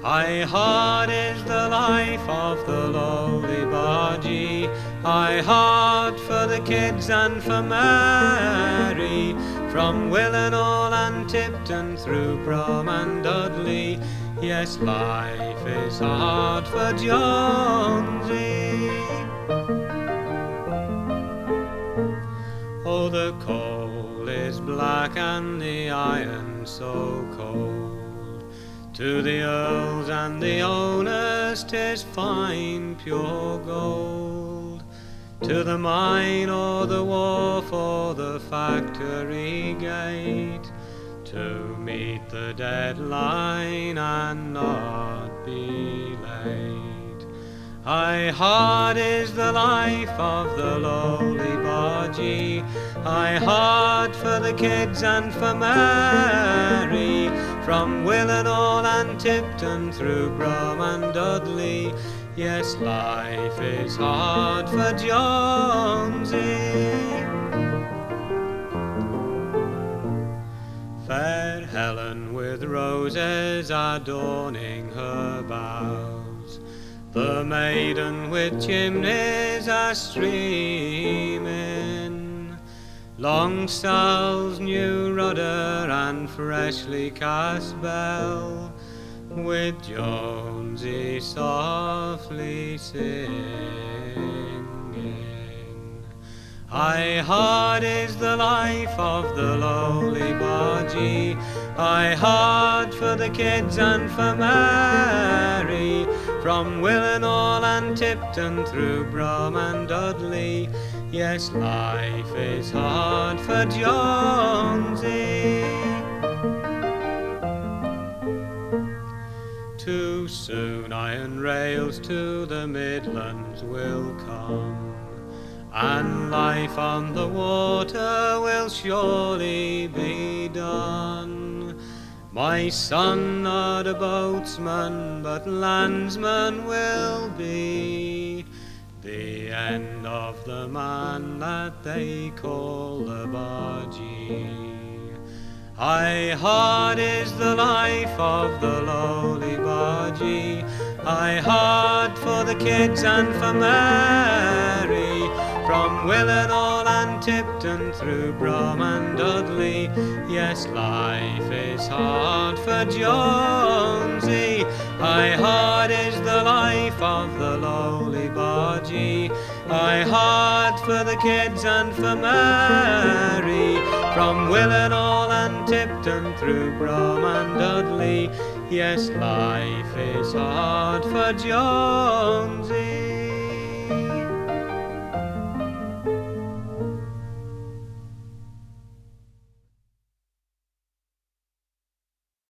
Aye, hard is the life of the lowly bargee. Aye, hard for the kids and for Mary, from Willenhall and Tipton through Brom and Dudley. Yes, life is hard for Jonesy. Oh, the coal is black and the iron so cold. To the earls and the owners 'tis fine pure gold. To the mine or the wharf or the factory gate, to meet the deadline and not be late. Aye, hard is the life of the lowly bargee. Aye, hard for the kids and for Mary, from Willenhall and Tipton through Brom and Dudley. Yes, life is hard for Jonesy. Fair Helen with roses adorning her bows, the maiden with chimneys a streaming, Long Sal's new rudder and freshly cast bell, with Jonesy softly singing. Aye, hard is the life of the lowly bargee. Aye, hard for the kids and for Mary, from Willenhall and Tipton through Brom and Dudley. Yes, life is hard for Jonesy. Too soon iron rails to the Midlands will come, and life on the water will surely be done. My son, not a boatsman, but landsman will be, the end of the man that they call the bargee. Aye, hard is the life of the lowly bargee. Aye, hard for the kids and for Mary, from Willenhall and Tipton through Brom and Dudley. Yes, life is hard for Jonesy. Aye, hard is the life of the lowly bargee. Aye, hard for the kids and for Mary, from Willenhall and Tipton through Brom and Dudley. Yes, life is hard for Jonesy.